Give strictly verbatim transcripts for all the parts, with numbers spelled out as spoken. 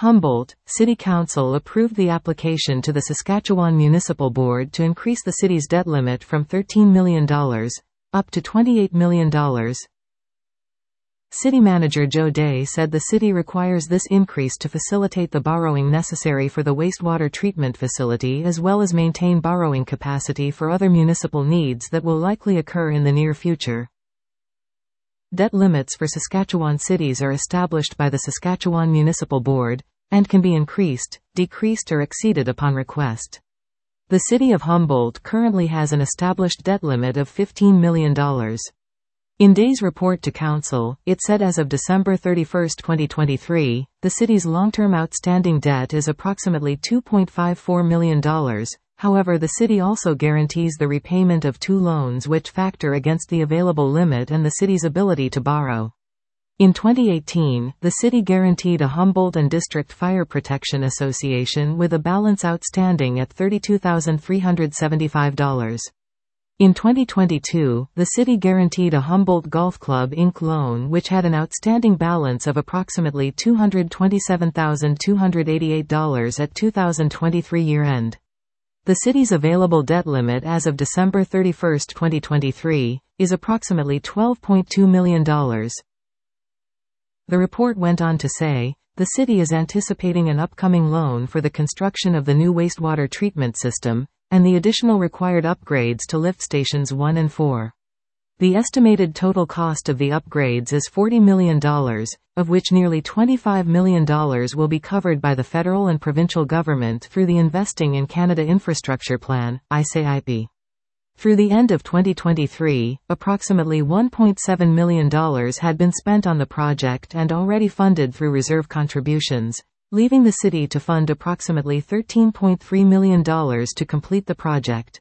Humboldt, City Council approved the application to the Saskatchewan Municipal Board to increase the city's debt limit from thirteen million dollars up to twenty-eight million dollars. City Manager Joe Day said the city requires this increase to facilitate the borrowing necessary for the wastewater treatment facility as well as maintain borrowing capacity for other municipal needs that will likely occur in the near future. Debt limits for Saskatchewan cities are established by the Saskatchewan Municipal Board, and can be increased, decreased or exceeded upon request. The City of Humboldt currently has an established debt limit of fifteen million dollars. In Day's report to Council, it said as of December thirty-first, twenty twenty-three, the city's long-term outstanding debt is approximately two point five four million dollars. However, the city also guarantees the repayment of two loans which factor against the available limit and the city's ability to borrow. In twenty eighteen, the city guaranteed a Humboldt and District Fire Protection Association with a balance outstanding at thirty-two thousand three hundred seventy-five dollars. In twenty twenty-two, the city guaranteed a Humboldt Golf Club Incorporated loan which had an outstanding balance of approximately two hundred twenty-seven thousand two hundred eighty-eight dollars at two thousand twenty-three year-end. The city's available debt limit as of December thirty-first, twenty twenty-three, is approximately twelve point two million dollars. The report went on to say, the city is anticipating an upcoming loan for the construction of the new wastewater treatment system, and the additional required upgrades to lift stations one and four. The estimated total cost of the upgrades is forty million dollars, of which nearly twenty-five million dollars will be covered by the federal and provincial government through the Investing in Canada Infrastructure Plan, I C I P. Through the end of twenty twenty-three, approximately one point seven million dollars had been spent on the project and already funded through reserve contributions, leaving the city to fund approximately thirteen point three million dollars to complete the project.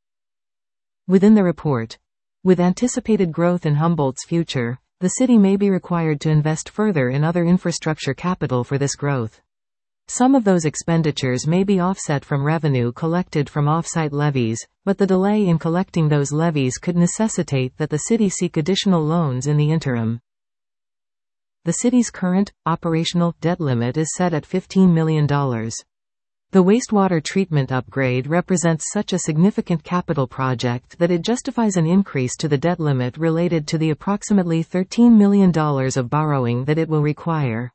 Within the report, with anticipated growth in Humboldt's future, the city may be required to invest further in other infrastructure capital for this growth. Some of those expenditures may be offset from revenue collected from off-site levies, but the delay in collecting those levies could necessitate that the city seek additional loans in the interim. The city's current, operational, debt limit is set at fifteen million dollars. The wastewater treatment upgrade represents such a significant capital project that it justifies an increase to the debt limit related to the approximately thirteen million dollars of borrowing that it will require.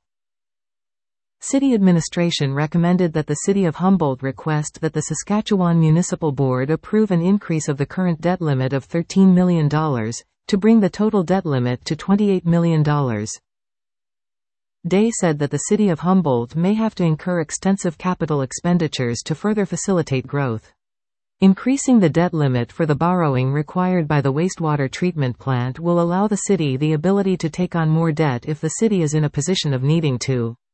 City administration recommended that the City of Humboldt request that the Saskatchewan Municipal Board approve an increase of the current debt limit of thirteen million dollars, to bring the total debt limit to twenty-eight million dollars. Day said that the City of Humboldt may have to incur extensive capital expenditures to further facilitate growth. Increasing the debt limit for the borrowing required by the wastewater treatment plant will allow the city the ability to take on more debt if the city is in a position of needing to.